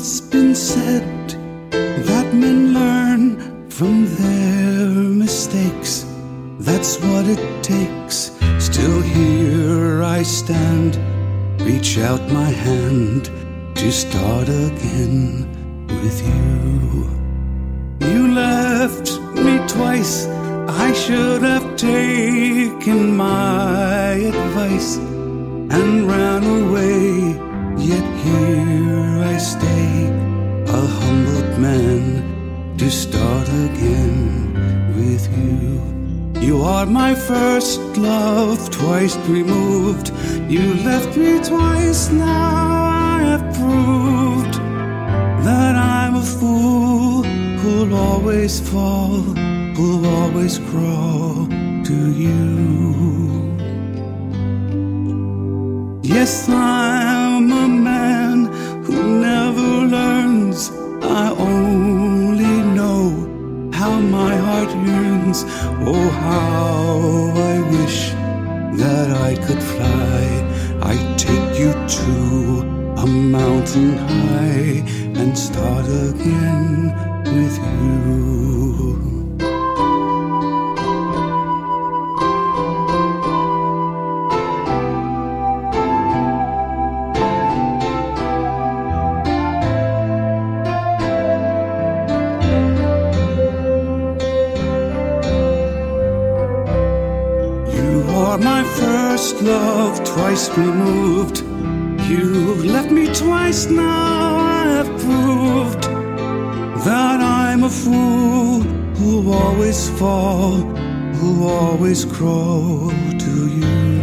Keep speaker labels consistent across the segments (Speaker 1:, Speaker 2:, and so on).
Speaker 1: It's been said that men learn from their mistakes. That's what it takes. Still here I stand, reach out my hand to start again with you. You left me twice, I should have taken my advice and ran away. Yet here I stay, a humbled man, to start again with you. You are my first love, twice removed. You left me twice, now I have proved that I'm a fool who'll always fall, who'll always crawl to you. Yes, I'm a man who never learns. I only know how my heart yearns. Oh, how I wish that I could fly. I'd take you to a mountain high and start again with you. My first love, twice removed. You've left me twice, now I have proved that I'm a fool who'll always fall, who'll always crawl to you.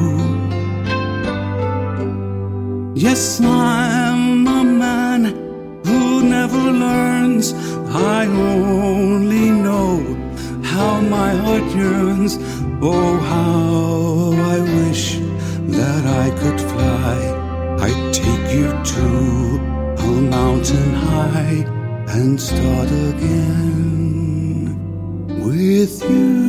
Speaker 1: Yes, I'm a man who never learns. I only know how my heart yearns. Oh, how I wish that I could fly. I'd take you to a mountain high and start again with you.